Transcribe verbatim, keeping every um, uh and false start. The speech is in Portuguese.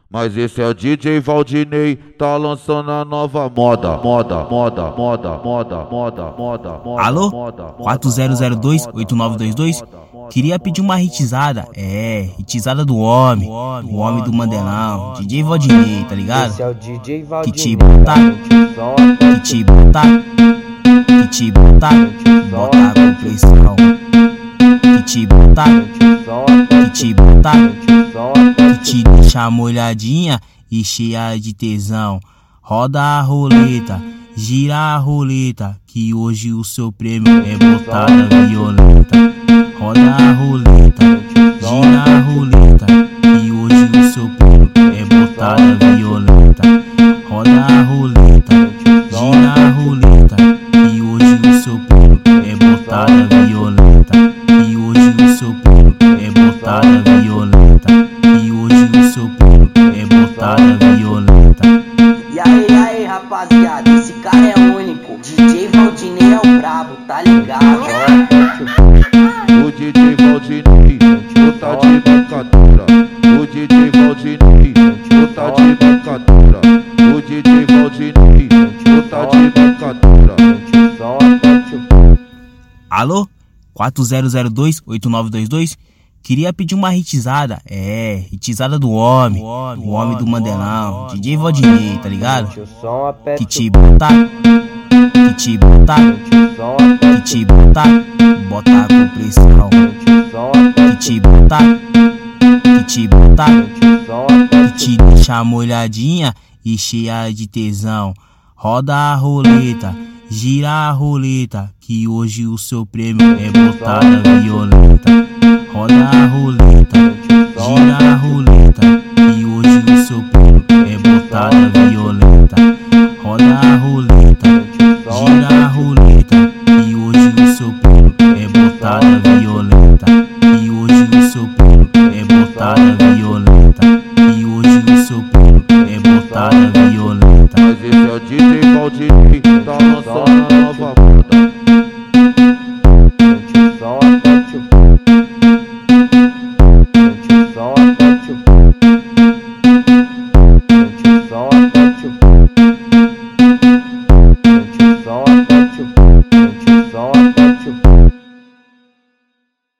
Mas esse é o D J Valdinei, tá lançando a nova moda, moda, moda, moda, moda, moda, moda, moda. Alô? quatro zero zero dois oito nove dois dois? Queria pedir uma hitizada, é, hitizada do homem, do homem do Mandelão, D J Valdinei, tá ligado? Esse é o D J Valdinei. Que te botar, que te botar, que te botar, botar com pressão. Que te botar, que te botar, que te deixa molhadinha e cheia de tesão. Roda a roleta, gira a roleta, que hoje o seu prêmio é botada violenta. Roda a roleta, gira a roleta, que hoje o seu prêmio é botada violenta. Roda a roleta, gira a roleta, que hoje o seu prêmio é botada violenta. Que hoje o seu prêmio é botada violenta. Que hoje o seu prêmio é botada violenta. E aí, aí, rapaziada, esse cara é único. D J Valdinei é o brabo, tá ligado? O D J Valdinei, tu tá de brincadeira. O D J Valdinei, tu tá de brincadeira. O D J Valdinei, tu tá de brincadeira. Alô? quatro zero zero dois oito nove dois dois? Queria pedir uma hitizada, é, hitizada do homem, do homem do Mandelão, D J Valdinei, tá ligado? Que te botar, que te botar, que te botar, botar com pressão. Que te botar, que te botar, que te deixa molhadinha e cheia de tesão. Roda a roleta, gira a roleta, que hoje o seu prêmio é botada violenta. Roda a roleta, gira a roleta, que hoje o seu prêmio é botada violenta. Roda a roleta, gira a roleta, que hoje o seu prêmio é botada violenta. Que hoje o seu prêmio é botada violenta. Que hoje o seu prêmio é botada violenta. Mas esse é o D J Valdinei, tá lançando a nova moda.